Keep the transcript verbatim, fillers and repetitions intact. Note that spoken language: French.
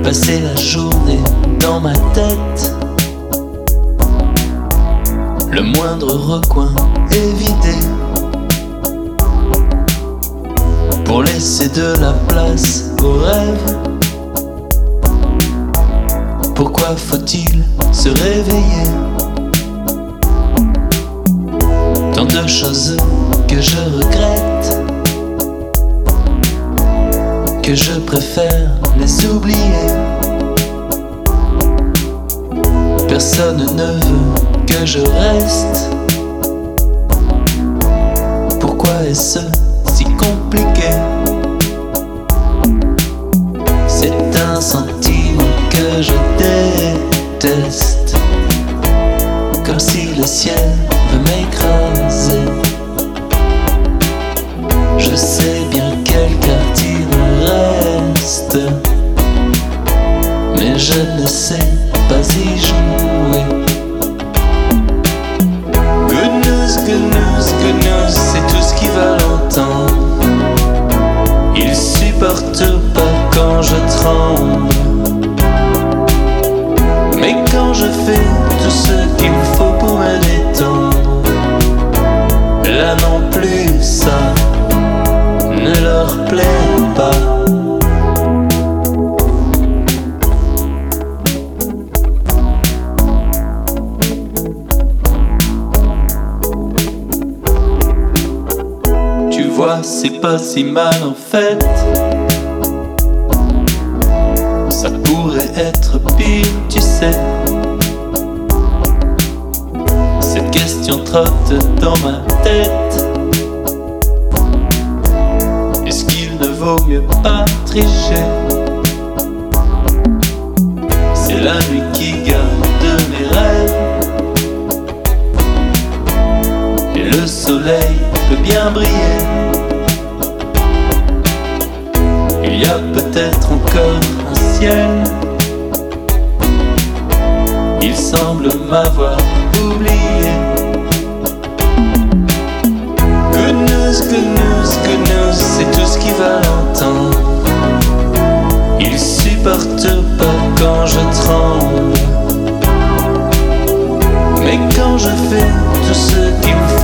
Passer la journée dans ma tête, le moindre recoin évité, pour laisser de la place aux rêves. Pourquoi faut-il se réveiller? Tant de choses que je regrette, que je préfère les oublier. Personne ne veut que je reste. Pourquoi est-ce si compliqué? C'est un sentiment que je déteste, comme si le ciel veut m'écraser. Je sais bien quel quartier me reste, mais je ne sais pas y jouer. Good news, good news, good news, c'est tout ce qu'ils veulent entendre. Ils supportent pas quand je tremble, mais quand je fais tout ce qu'il me faut pour me détendre, là non plus ça ne leur plaît pas. Tu vois, c'est pas si mal en fait. Ça pourrait être pire, tu sais. Cette question trotte dans ma tête. Est-ce qu'il ne vaut mieux pas tricher? C'est la nuit qui garde mes rêves, et le soleil peut bien briller. Il y a peut-être encore un ciel. Il semble m'avoir oublié. Good news, good news, good news, c'est tout ce qu'ils veulent entendre. Ils supportent pas quand je tremble, mais quand je fais tout ce qu'il me faut